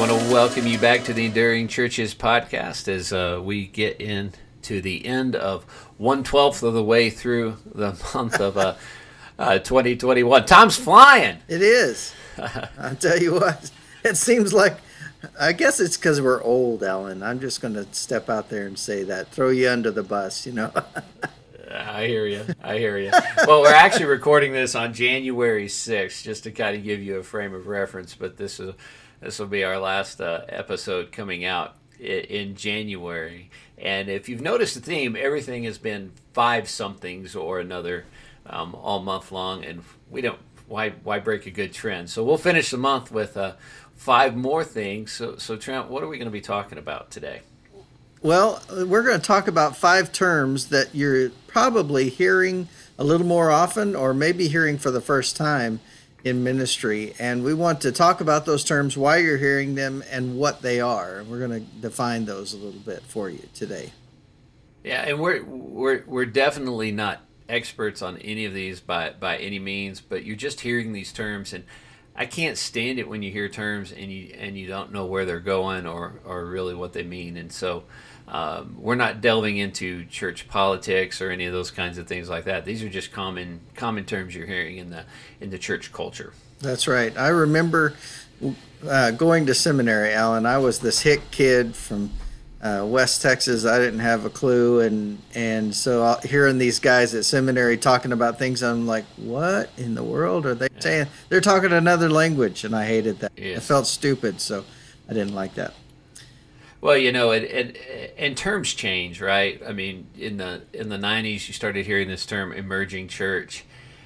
want to welcome you back to the Enduring Churches podcast as we get into the end of 1/12 of the way through the month of 2021. Time's flying. It is. I'll tell you what, it seems like, I guess it's because we're old, Alan. I'm just going to step out there and say that. Throw you under the bus, you know. I hear you. Well, we're actually recording this on January 6th, just to kind of give you a frame of reference, but this will be our last episode coming out in January. And if you've noticed the theme, everything has been 5-somethings or another all month long, and we don't, why break a good trend? So we'll finish the month with 5 more things. So Trent, what are we going to be talking about today? Well, we're going to talk about 5 terms that you're probably hearing a little more often, or maybe hearing for the first time in ministry. And we want to talk about those terms, why you're hearing them, and what they are. We're going to define those a little bit for you today. Yeah, and we're definitely not experts on any of these by any means, but you're just hearing these terms, and I can't stand it when you hear terms and you don't know where they're going or really what they mean. And so we're not delving into church politics or any of those kinds of things like that. These are just common terms you're hearing in the church culture. That's right. I remember going to seminary, Alan. I was this hick kid from West Texas. I didn't have a clue, and so hearing these guys at seminary talking about things, I'm like, what in the world are they saying? They're talking another language, and I hated that. Yes. I felt stupid, so I didn't like that. Well, you know, and terms change, right? I mean, in the 90s, you started hearing this term emerging church,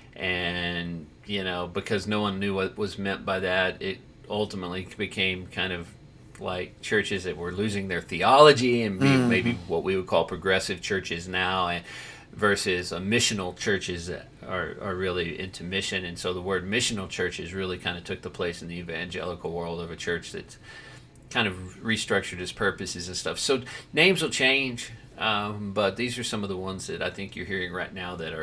and you know, because no one knew what was meant by that, it ultimately became kind of like churches that were losing their theology and being maybe what we would call progressive churches now, versus missional churches that are really into mission. And so the word missional churches really kind of took the place in the evangelical world of a church that's kind of restructured its purposes and stuff. So names will change, but these are some of the ones that I think you're hearing right now that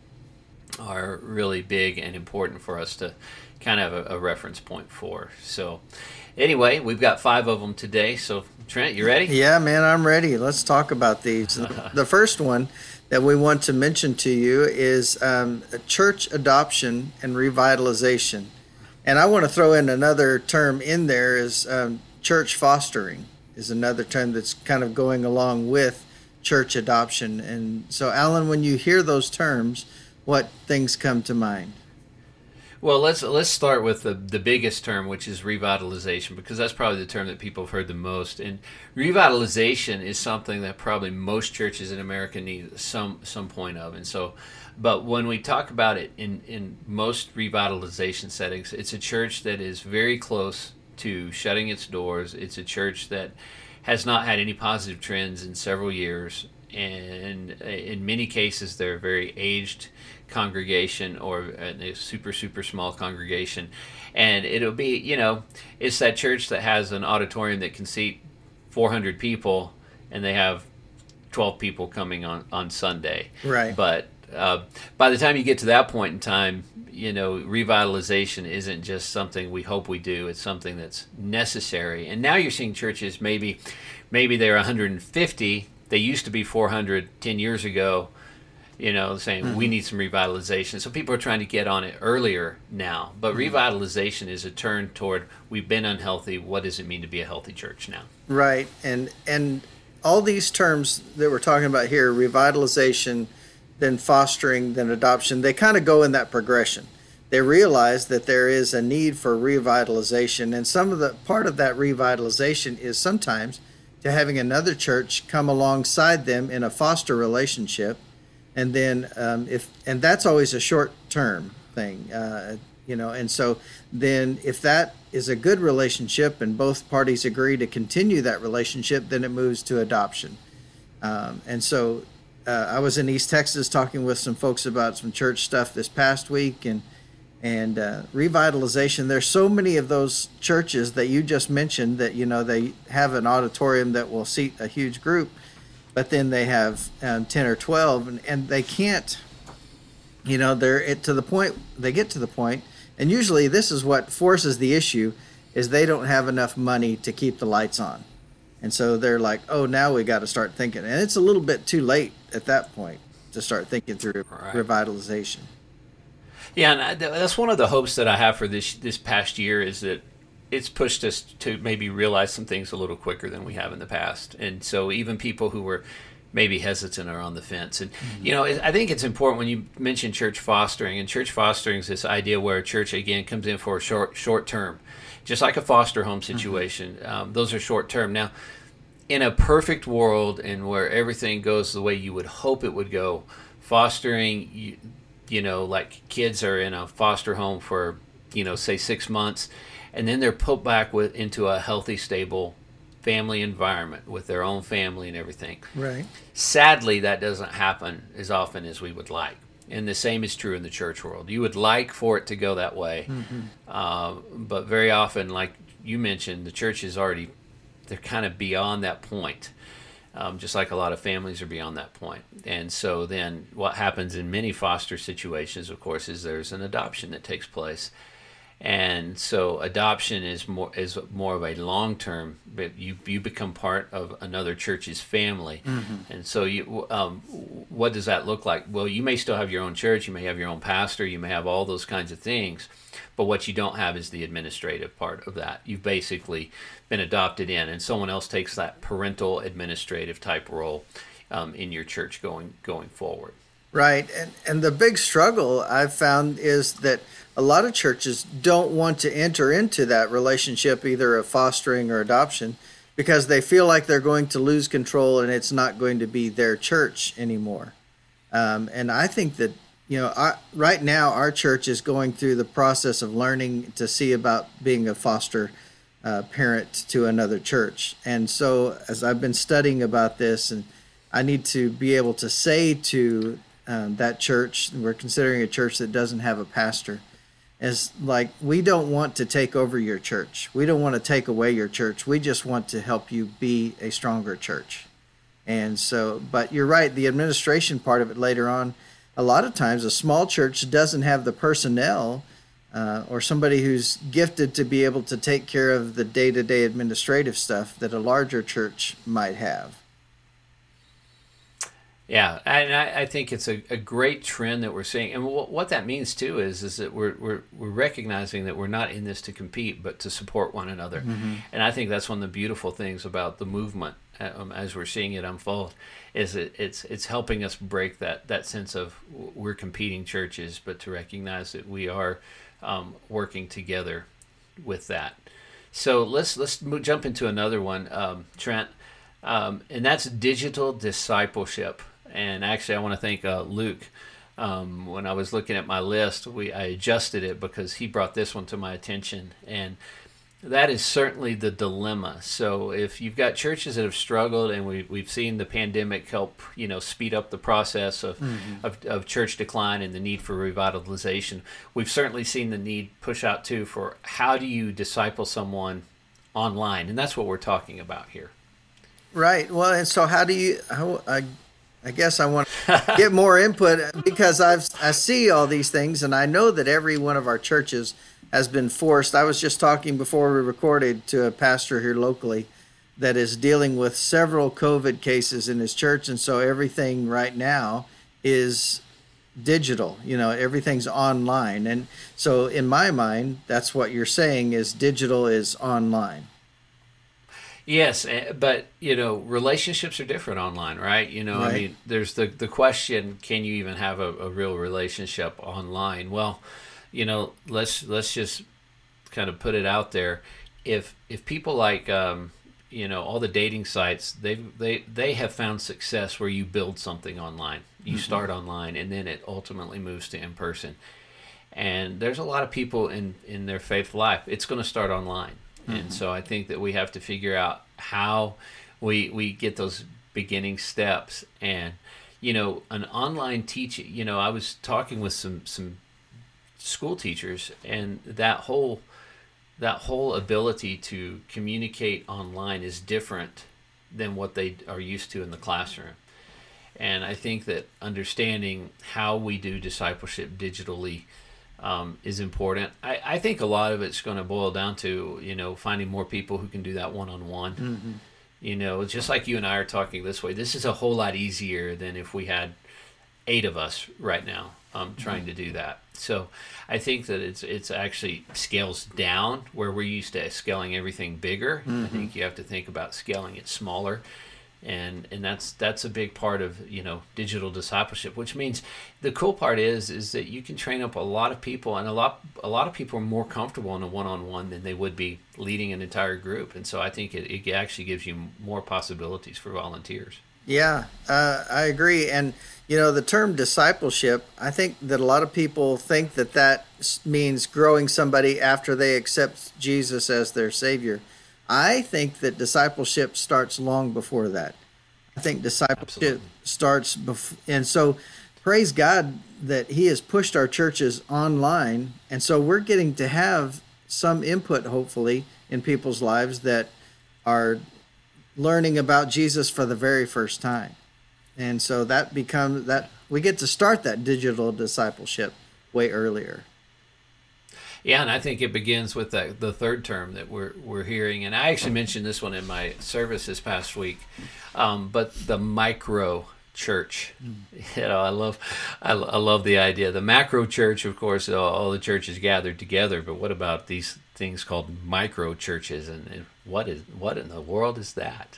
are really big and important for us to kind of have a reference point for. So anyway, we've got 5 of them today. So Trent, you ready? Yeah, man, I'm ready. Let's talk about these. The first one that we want to mention to you is church adoption and revitalization. And I want to throw in another term in there is church fostering is another term that's kind of going along with church adoption. And so, Alan, when you hear those terms, what things come to mind? Well, let's start with the biggest term, which is revitalization, because that's probably the term that people have heard the most. And revitalization is something that probably most churches in America need some point of. And so, but when we talk about it in most revitalization settings, it's a church that is very close to shutting its doors. It's a church that has not had any positive trends in several years, and in many cases they're a very aged congregation or a super small congregation. And it'll be, you know, it's that church that has an auditorium that can seat 400 people and they have 12 people coming on Sunday. Right. But by the time you get to that point in time, you know, revitalization isn't just something we hope we do. It's something that's necessary. And now you're seeing churches, maybe they're 150. They used to be 400 10 years ago, you know, saying we need some revitalization. So people are trying to get on it earlier now. But revitalization is a turn toward, we've been unhealthy. What does it mean to be a healthy church now? Right. And all these terms that we're talking about here, revitalization, then fostering, then adoption, they kind of go in that progression. They realize that there is a need for revitalization, and some of the part of that revitalization is sometimes to having another church come alongside them in a foster relationship, and then and that's always a short-term thing, you know. And so then if that is a good relationship and both parties agree to continue that relationship, then it moves to adoption. And so I was in East Texas talking with some folks about some church stuff this past week, and revitalization. There's so many of those churches that you just mentioned that, you know, they have an auditorium that will seat a huge group, but then they have 10 or 12, and they can't, you know, they get to the point, and usually this is what forces the issue, is they don't have enough money to keep the lights on. And so they're like, oh, now we got to start thinking. And it's a little bit too late at that point to start thinking through Right. revitalization. Yeah, and that's one of the hopes that I have for this past year is that it's pushed us to maybe realize some things a little quicker than we have in the past. And so even people who were maybe hesitant or on the fence. And, I think it's important when you mention church fostering, and church fostering is this idea where a church, again, comes in for a short term, just like a foster home situation. Those are short term. Now, in a perfect world and where everything goes the way you would hope it would go, fostering, like kids are in a foster home for, say 6 months, and then they're put back into a healthy, stable family environment with their own family and everything. Right. Sadly, that doesn't happen as often as we would like. And the same is true in the church world. You would like for it to go that way. But very often, like you mentioned, the church is already, they're kind of beyond that point. Just like a lot of families are beyond that point. And so then what happens in many foster situations, of course, is there's an adoption that takes place. And so adoption is more of a long term. But you become part of another church's family, and so what does that look like? Well, you may still have your own church, you may have your own pastor, you may have all those kinds of things, but what you don't have is the administrative part of that. You've basically been adopted in, and someone else takes that parental administrative type role in your church going forward. Right. And the big struggle I've found is that a lot of churches don't want to enter into that relationship, either of fostering or adoption, because they feel like they're going to lose control and it's not going to be their church anymore. And I think that, right now our church is going through the process of learning to see about being a foster parent to another church. And so as I've been studying about this, and I need to be able to say to that church, we're considering a church that doesn't have a pastor, is like, we don't want to take over your church. We don't want to take away your church. We just want to help you be a stronger church. And so, but you're right, the administration part of it later on, a lot of times a small church doesn't have the personnel or somebody who's gifted to be able to take care of the day-to-day administrative stuff that a larger church might have. Yeah, and I think it's a great trend that we're seeing, and what that means too is that we're recognizing that we're not in this to compete, but to support one another, and I think that's one of the beautiful things about the movement as we're seeing it unfold, is that it's helping us break that sense of we're competing churches, but to recognize that we are working together with that. So let's jump into another one, Trent, and that's digital discipleship. And actually, I want to thank Luke. When I was looking at my list, I adjusted it because he brought this one to my attention. And that is certainly the dilemma. So if you've got churches that have struggled, and we've seen the pandemic help, speed up the process of church decline and the need for revitalization, we've certainly seen the need push out too for how do you disciple someone online? And that's what we're talking about here. Right. Well, and so I guess I want to get more input because I see all these things, and I know that every one of our churches has been forced. I was just talking before we recorded to a pastor here locally that is dealing with several COVID cases in his church, and so everything right now is digital. Everything's online. And so in my mind, that's what you're saying is digital is online. Yes, but relationships are different online, right? Right. I mean, there's the question: can you even have a real relationship online? Well, let's just kind of put it out there. If people like all the dating sites, they have found success where you build something online, you start online, and then it ultimately moves to in person. And there's a lot of people in their faith life, it's going to start online. And so I think that we have to figure out how we get those beginning steps. And, an online teaching, I was talking with some school teachers, and that whole ability to communicate online is different than what they are used to in the classroom. And I think that understanding how we do discipleship digitally is important. I think a lot of it's going to boil down to, finding more people who can do that one-on-one. Just like you and I are talking this way, this is a whole lot easier than if we had 8 of us right now trying to do that. So I think that it's actually scales down where we're used to scaling everything bigger. I think you have to think about scaling it smaller. And that's a big part of digital discipleship, which means the cool part is that you can train up a lot of people, and a lot of people are more comfortable in a one-on-one than they would be leading an entire group, and so I think it actually gives you more possibilities for volunteers. Yeah, I agree. And the term discipleship, I think that a lot of people think that means growing somebody after they accept Jesus as their Savior. I think that discipleship starts long before that. I think discipleship starts before, and so praise God that He has pushed our churches online, and so we're getting to have some input, hopefully, in people's lives that are learning about Jesus for the very first time, and so that becomes that we get to start that digital discipleship way earlier. Yeah, and I think it begins with the third term that we're hearing, and I actually mentioned this one in my service this past week. But the micro church, I love the idea. The macro church, of course, all the churches gathered together. But what about these things called micro churches, and what in the world is that?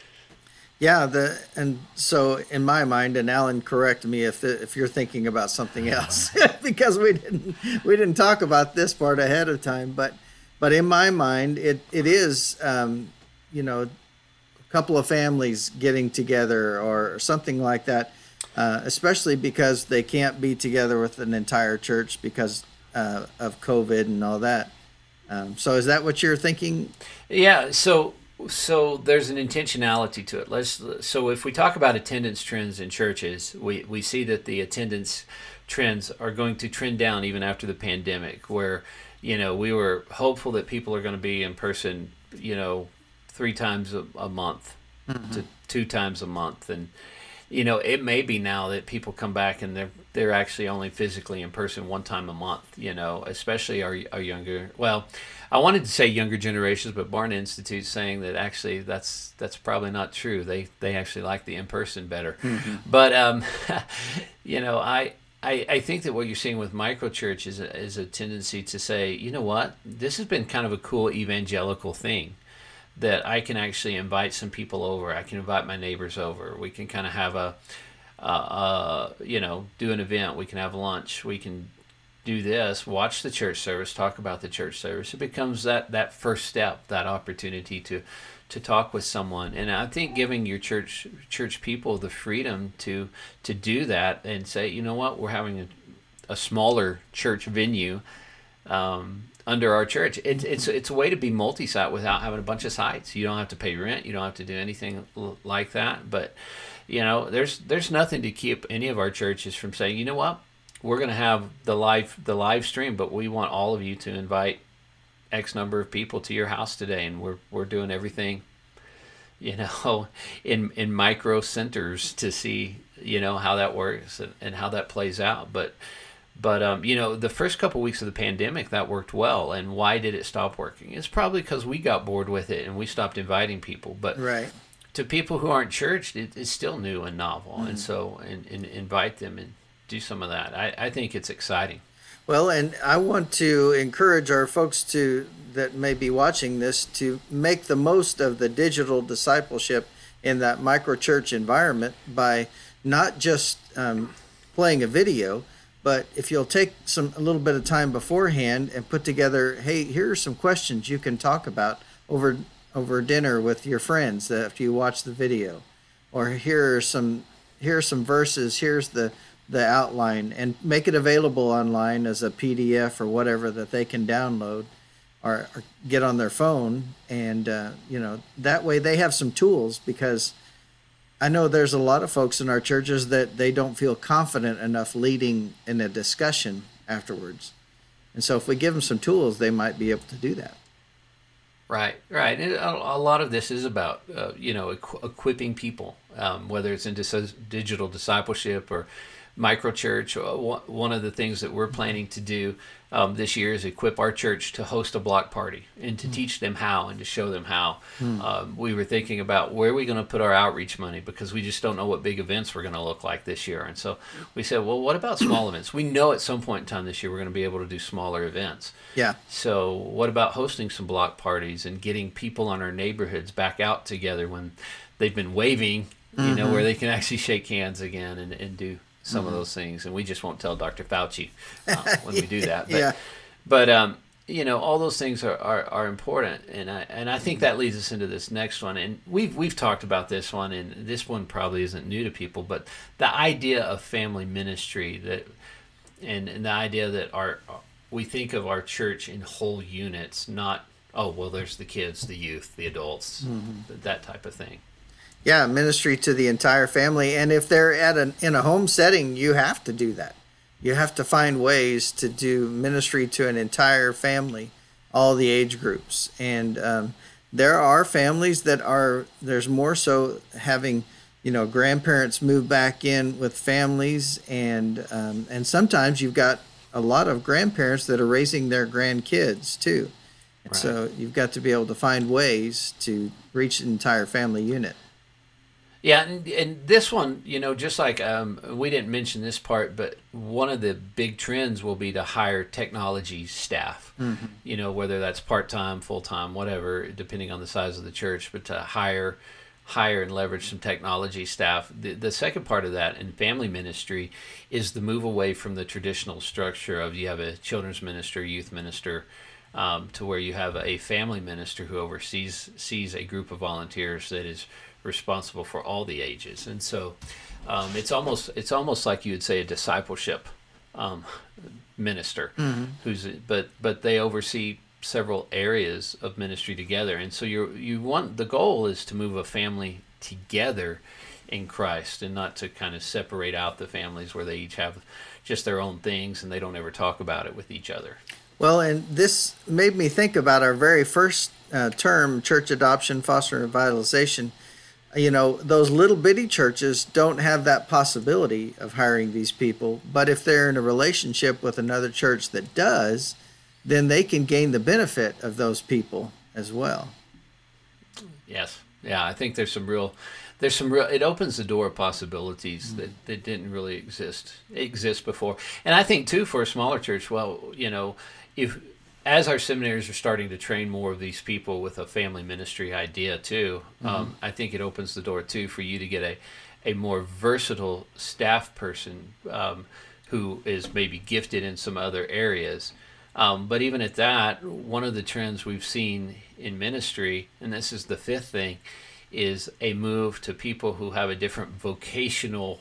Yeah, and so in my mind, and Alan, correct me if you're thinking about something else, because we didn't talk about this part ahead of time. But in my mind, it is a couple of families getting together or something like that, especially because they can't be together with an entire church because of COVID and all that. So is that what you're thinking? Yeah. So there's an intentionality to it. So if we talk about attendance trends in churches, we see that the attendance trends are going to trend down even after the pandemic, where we were hopeful that people are going to be in person 3 times a month to 2 times a month, and it may be now that people come back and they're actually only physically in person 1 time a month, especially our younger, well, I wanted to say younger generations, but Barna Institute's saying that actually that's probably not true. They actually like the in-person better. But I think that what you're seeing with microchurch is a tendency to say, you know what, this has been kind of a cool evangelical thing, that I can actually invite some people over. I can invite my neighbors over. We can kind of have do an event. We can have lunch. We can do this, watch the church service, talk about the church service. It becomes that first step, that opportunity to talk with someone. And I think giving your church people the freedom to do that and say, you know what, we're having a smaller church venue under our church. It's a way to be multi-site without having a bunch of sites. You don't have to pay rent. You don't have to do anything like that. But there's nothing to keep any of our churches from saying, you know what, we're going to have the live stream, but we want all of you to invite X number of people to your house today, and we're doing everything, in micro centers to see, how that works and how that plays out. But the first couple of weeks of the pandemic, that worked well. And why did it stop working? It's probably because we got bored with it and we stopped inviting people. But right. To people who aren't churched, it's still new and novel, and so and invite them and do some of that. I think it's exciting. Well, and I want to encourage our folks that may be watching this to make the most of the digital discipleship in that microchurch environment by not just playing a video, but if you'll take a little bit of time beforehand and put together, hey, here are some questions you can talk about over dinner with your friends after you watch the video, or here are some verses, here's the outline, and make it available online as a PDF or whatever that they can download or get on their phone. And that way they have some tools, because I know there's a lot of folks in our churches that they don't feel confident enough leading in a discussion afterwards. And so if we give them some tools, they might be able to do that. Right. And a lot of this is about, equipping people, whether it's into digital discipleship or microchurch. One of the things that we're planning to do this year is equip our church to host a block party and to teach them how and to show them how. We were thinking about where are we going to put our outreach money, because we just don't know what big events we're going to look like this year. And so we said, well, what about small events? We know at some point in time this year we're going to be able to do smaller events. Yeah. So what about hosting some block parties and getting people in our neighborhoods back out together when they've been waving, where they can actually shake hands again and do some of those things. And we just won't tell Dr. Fauci when we do that. But all those things are important. And I think that leads us into this next one. And we've talked about this one, and this one probably isn't new to people, but the idea of family ministry, and the idea that we think of our church in whole units, not, there's the kids, the youth, the adults, that type of thing. Yeah, ministry to the entire family. And if they're in a home setting, you have to do that. You have to find ways to do ministry to an entire family, all the age groups. And there are families there's more so having, grandparents move back in with families. And sometimes you've got a lot of grandparents that are raising their grandkids too. Right. So you've got to be able to find ways to reach an entire family unit. Yeah, and this one, just like we didn't mention this part, but one of the big trends will be to hire technology staff, whether that's part-time, full-time, whatever, depending on the size of the church, but to hire and leverage some technology staff. The second part of that in family ministry is the move away from the traditional structure of you have a children's minister, youth minister, to where you have a family minister who oversees a group of volunteers that is responsible for all the ages. And so it's almost like you would say a discipleship minister but they oversee several areas of ministry together. And so the goal is to move a family together in Christ, and not to kind of separate out the families where they each have just their own things and they don't ever talk about it with each other. Well, and this made me think about our very first term, church adoption, foster, and revitalization. Those little bitty churches don't have that possibility of hiring these people. But if they're in a relationship with another church that does, then they can gain the benefit of those people as well. Yes. Yeah, I think there's some real, it opens the door of possibilities that didn't really exist before. And I think too, for a smaller church, as our seminaries are starting to train more of these people with a family ministry idea too, I think it opens the door too for you to get a more versatile staff person who is maybe gifted in some other areas. But even at that, one of the trends we've seen in ministry, and this is the fifth thing, is a move to people who have a different vocational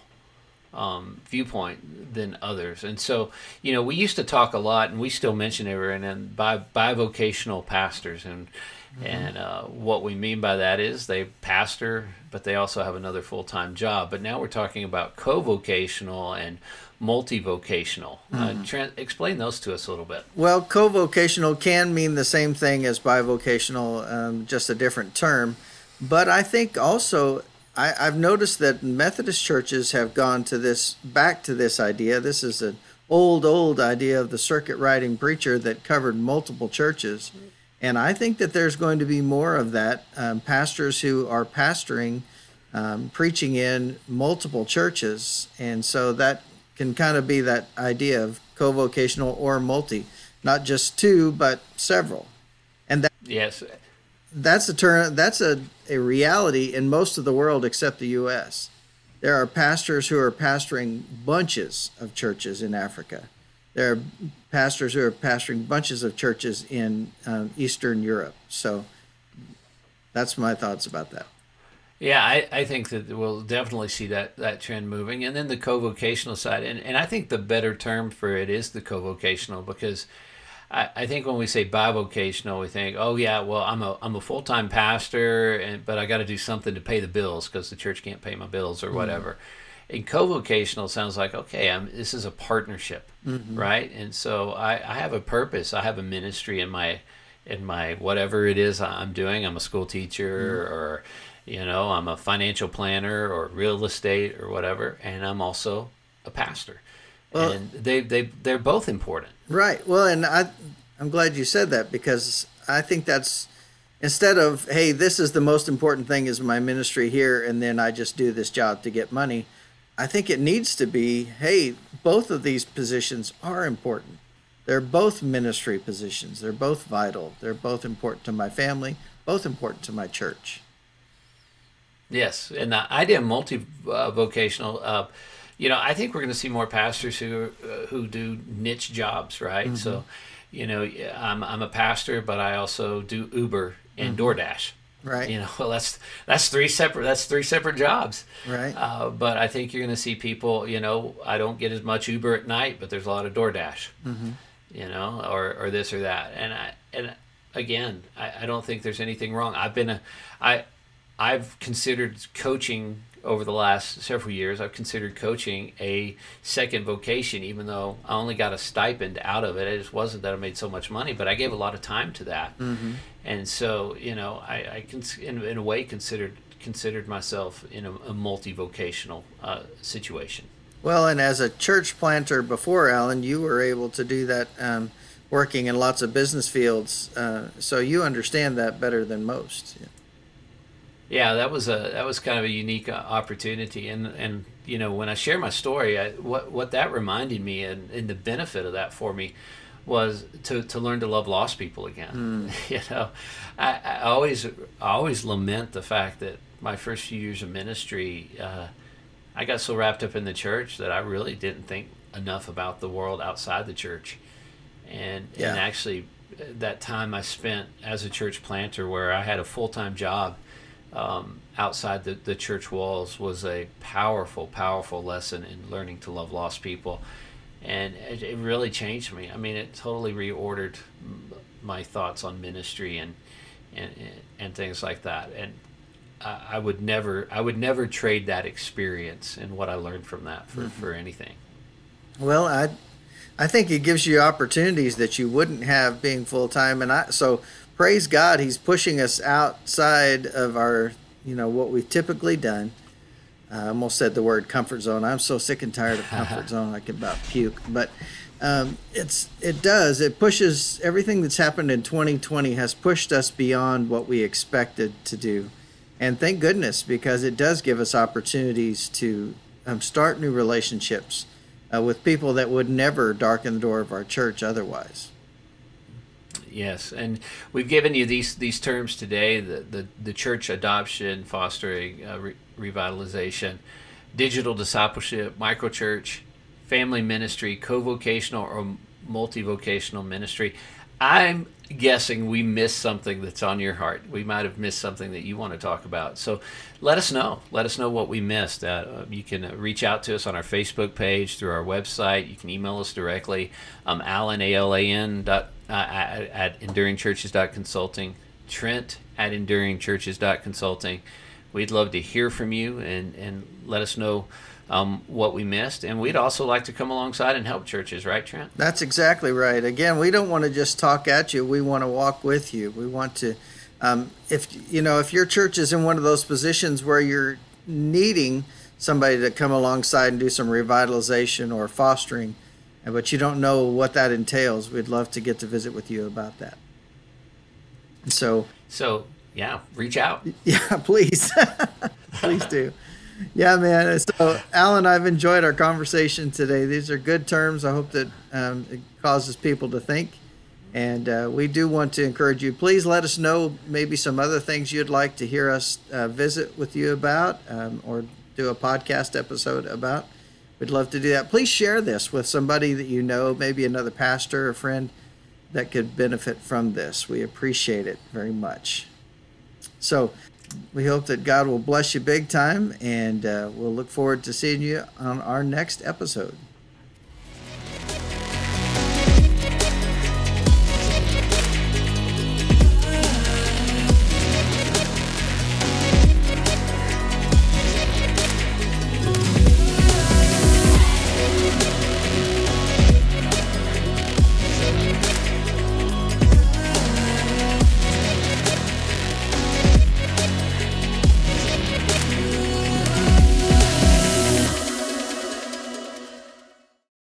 viewpoint than others. And so, we used to talk a lot, and we still mention it, and bivocational pastors. And what we mean by that is they pastor, but they also have another full-time job. But now we're talking about co-vocational and multi-vocational. Explain those to us a little bit. Well, co-vocational can mean the same thing as bivocational, just a different term. But I think also I've noticed that Methodist churches have gone back to this idea. This is an old idea of the circuit riding preacher that covered multiple churches. And I think that there's going to be more of that, pastors who are pastoring, preaching in multiple churches. And so that can kind of be that idea of co-vocational or multi, not just two, but several. And yes. That's a reality in most of the world except the U.S. There are pastors who are pastoring bunches of churches in Africa. There are pastors who are pastoring bunches of churches in Eastern Europe. So that's my thoughts about that. Yeah, I think that we'll definitely see that trend moving. And then the co-vocational side, and I think the better term for it is the co-vocational, because I think when we say bivocational, we think, oh yeah, well I'm a full-time pastor, but I got to do something to pay the bills because the church can't pay my bills or whatever. And co-vocational sounds like, okay, this is a partnership, right? And so I have a purpose. I have a ministry in my whatever it is I'm doing. I'm a school teacher, or I'm a financial planner or real estate or whatever, and I'm also a pastor. Well, And they're both important. right. Well, and I'm glad you said that, because I think that's, instead of, hey, this is the most important thing is my ministry here, and then I just do this job to get money. I think it needs to be, hey, both of these positions are important. They're both ministry positions. They're both vital. They're both important to my family, both important to my church. Yes, and the idea of multi-vocational, I think we're going to see more pastors who do niche jobs, right? Mm-hmm. So, I'm a pastor, but I also do Uber and DoorDash. Right. Well, that's three separate jobs. Right. But I think you're going to see people. I don't get as much Uber at night, but there's a lot of DoorDash. Mm-hmm. Or this or that, and again, I don't think there's anything wrong. I've considered coaching over the last several years. I've considered coaching a second vocation, even though I only got a stipend out of it. It just wasn't that I made so much money, but I gave a lot of time to that. Mm-hmm. And so, I in a way considered myself in a multi-vocational situation. Well, and as a church planter before, Alan, you were able to do that, working in lots of business fields. So you understand that better than most. Yeah, that was kind of a unique opportunity, and when I share my story, what that reminded me, and the benefit of that for me, was to learn to love lost people again. I always lament the fact that my first few years of ministry, I got so wrapped up in the church that I really didn't think enough about the world outside the church, and actually that time I spent as a church planter, where I had a full-time job outside the church walls, was a powerful lesson in learning to love lost people. And it really changed me. I mean, it totally reordered my thoughts on ministry and things like that. And I would never trade that experience and what I learned from that for anything. Well, I think it gives you opportunities that you wouldn't have being full-time. And so praise God, he's pushing us outside of our, what we've typically done. I almost said the word comfort zone. I'm so sick and tired of comfort zone, I could about puke. But it pushes, everything that's happened in 2020 has pushed us beyond what we expected to do. And thank goodness, because it does give us opportunities to start new relationships with people that would never darken the door of our church otherwise. Yes, and we've given you these terms today: the church adoption, fostering revitalization, digital discipleship, microchurch, family ministry, co-vocational or multi-vocational ministry. I'm guessing we missed something that's on your heart. We might have missed something that you want to talk about. So let us know. Let us know what we missed. You can reach out to us on our Facebook page, through our website. You can email us directly. Alan, ALAN, at enduringchurches.consulting. Trent at enduringchurches.consulting. We'd love to hear from you and let us know what we missed. And we'd also like to come alongside and help churches, right, Trent? That's exactly right. Again, we don't want to just talk at you. We want to walk with you. We want to, if your church is in one of those positions where you're needing somebody to come alongside and do some revitalization or fostering, but you don't know what that entails, we'd love to get to visit with you about that. So yeah, reach out. Yeah, please. Please do. Yeah, man. So, Alan, I've enjoyed our conversation today. These are good terms. I hope that it causes people to think. And we do want to encourage you. Please let us know maybe some other things you'd like to hear us visit with you about, or do a podcast episode about. We'd love to do that. Please share this with somebody that you know, maybe another pastor or friend that could benefit from this. We appreciate it very much. So we hope that God will bless you big time, and we'll look forward to seeing you on our next episode.